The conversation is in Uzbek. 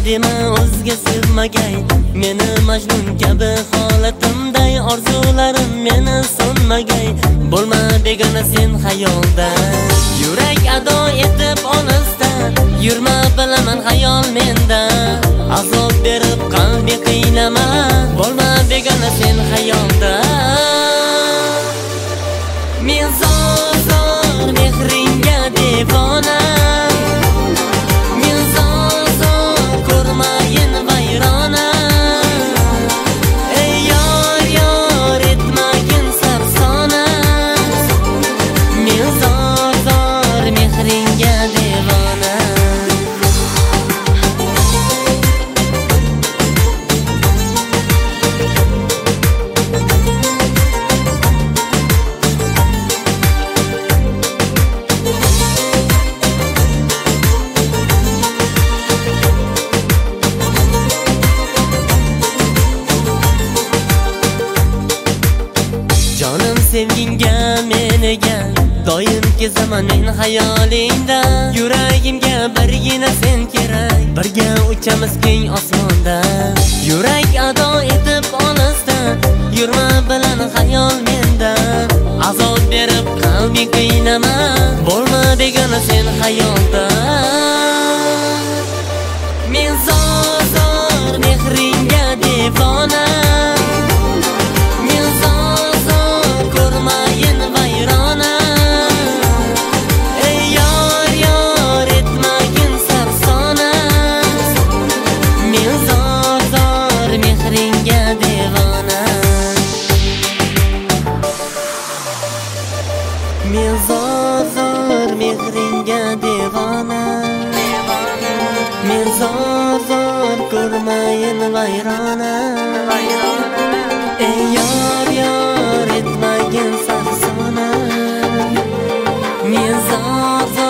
dema o'zga sevmagay, meni Majnun kabi holatimday orzularim meni so'nmagay. Bo'lma begona sen xayolda, yurak ado etib olisda, yurma bilaman xayol menda, azob berib qalbi qiynama. Bo'lma begona sen xayolda, men zor mehringga devona. Jonim sevginga meniga doim kezaman men xayolingda. Yuragimga birgina sen kerak, birga uchamiz keng osmonda. Yurak ado etib olisda, yurma bilan xayol menda, azob berib qalbi qiynama. Bo'lma begona sen xayolda, men zor mehringga devona. Men zor mehringga devona, men zor ko'rmayin vayrona. Ey yor etmagin sarsona, men zor